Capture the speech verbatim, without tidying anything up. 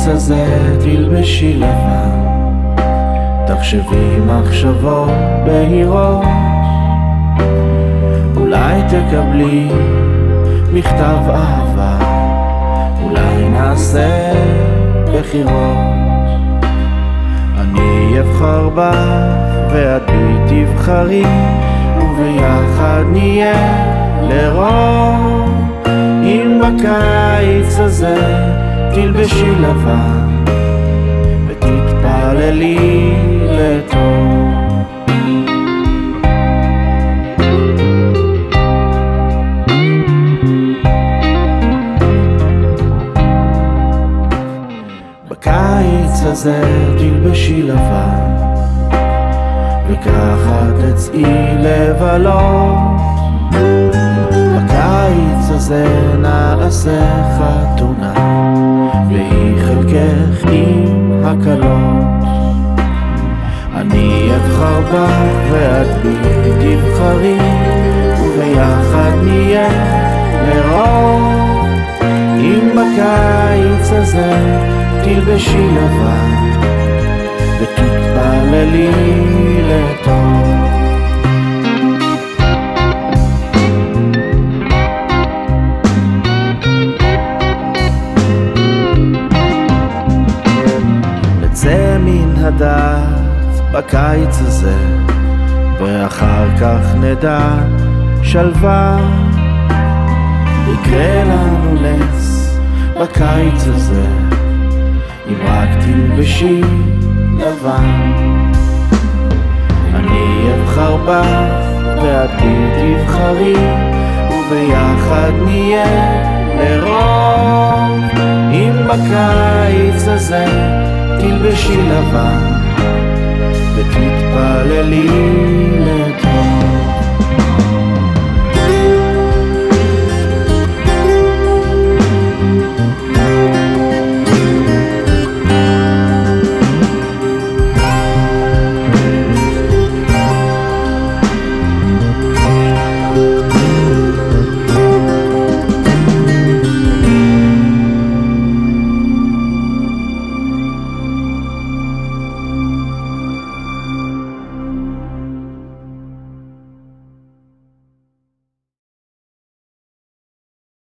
בקיץ הזה תלבשי לבן, תחשבי מחשבות בהירות, אולי תקבלי מכתב אהבה, אולי נעשה בחירות. אני אבחר בך ואת בי תבחרי, וביחד נהיה לרוב. אם בקיץ הזה תלבשי לבן ותתפללי לטוב. בקיץ הזה תלבשי לבן וככה תצאי לבלות. בקיץ הזה נעשה חתונה והיא חלקך עם הקלות. אני אבחר בך ואת בי תבחרי, וביחד נהיה לרוב. אם בקיץ הזה תלבשי לבן ותתפללי לטוב. נצא מן הדעת בקיץ הזה, ואחר כך נדע שלווה. יקרה לנו נס בקיץ הזה אם רק תלבשי לבן. אני אבחר בך ואת בי תבחרי, וביחד נהיה לרוב. אם בקיץ הזה תלבשי לבן ותתפללי לטוב.